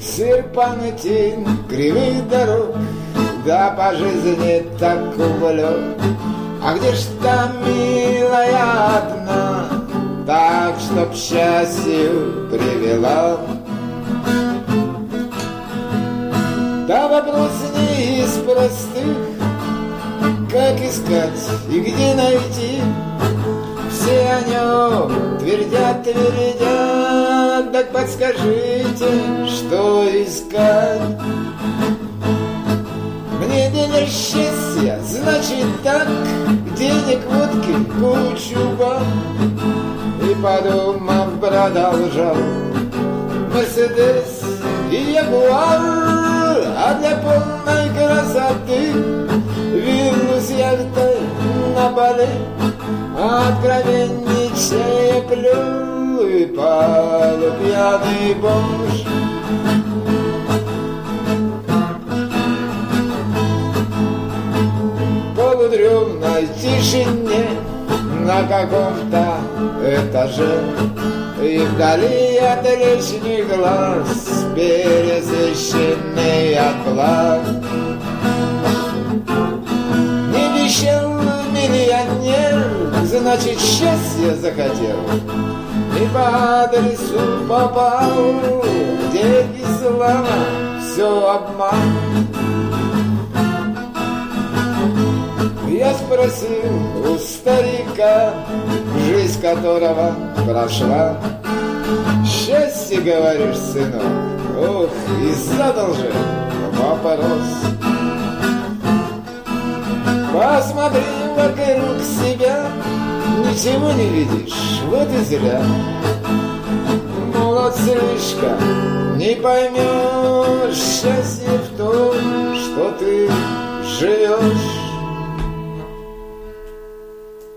серпантин кривых дорог, да по жизни так увлек. А где ж та милая одна, так, чтоб счастью привела? Да вопрос не из простых, как искать и где найти. Все о нем твердят, твердят, так подскажите, что искать? Мне день счастья, значит так, денег, водки, кучу баб. И подумав, продолжал: Мерседес и Ягуар, а для полной красоты виллу с яхтой на Бали. Откровенничая плю и палу пьяный бомж. В полудремной тишине на каком-то этаже и вдали от лишних глаз пересыщенный оклад. Не вещал миллионер, значит, счастье захотел, и по адресу попал, где и слава, все обман. Я спросил у старика, жизнь которого прошла: счастье, говоришь, сынок? Ох, и задал же вопрос. Посмотри вокруг себя, ничего не видишь, вот и зря. Молод слишком, не поймешь, счастье в том, что ты живешь.